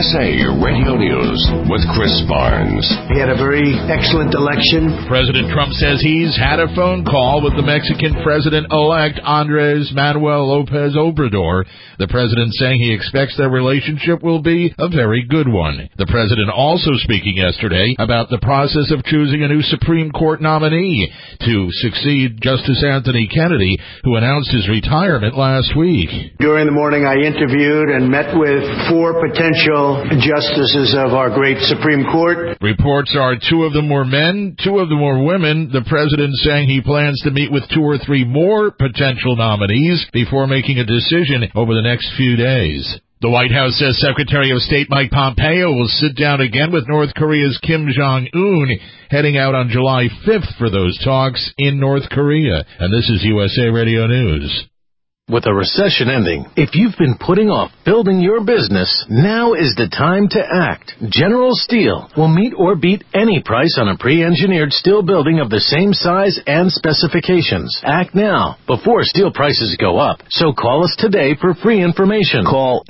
USA Radio News with Chris Barnes. We had a very excellent election. President Trump says he's had a phone call with the Mexican president-elect Andres Manuel Lopez Obrador. The president saying he expects their relationship will be a very good one. The president also speaking yesterday about the process of choosing a new Supreme Court nominee to succeed Justice Anthony Kennedy, who announced his retirement last week. During the morning, I interviewed and met with 4 potential justices of our great Supreme Court. Reports are 2 of them were men, 2 of them were women. The president saying he plans to meet with 2 or 3 more potential nominees before making a decision over the next few days. The White House says Secretary of State Mike Pompeo will sit down again with North Korea's Kim Jong-un, heading out on July 5th for those talks in North Korea. And this is USA Radio News. With a recession ending, if you've been putting off building your business, now is the time to act. General Steel will meet or beat any price on a pre-engineered steel building of the same size and specifications. Act now, before steel prices go up. So call us today for free information. Call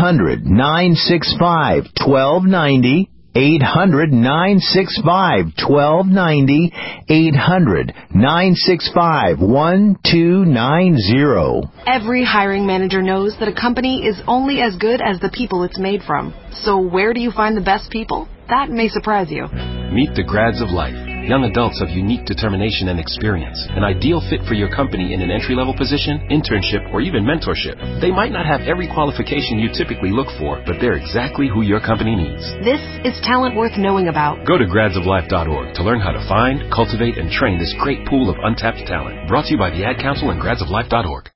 800-965-1290. 800-965-1290, 800-965-1290. Every hiring manager knows that a company is only as good as the people it's made from. So where do you find the best people? That may surprise you. Meet the grads of life. Young adults of unique determination and experience. An ideal fit for your company in an entry-level position, internship, or even mentorship. They might not have every qualification you typically look for, but they're exactly who your company needs. This is talent worth knowing about. Go to gradsoflife.org to learn how to find, cultivate, and train this great pool of untapped talent. Brought to you by the Ad Council and gradsoflife.org.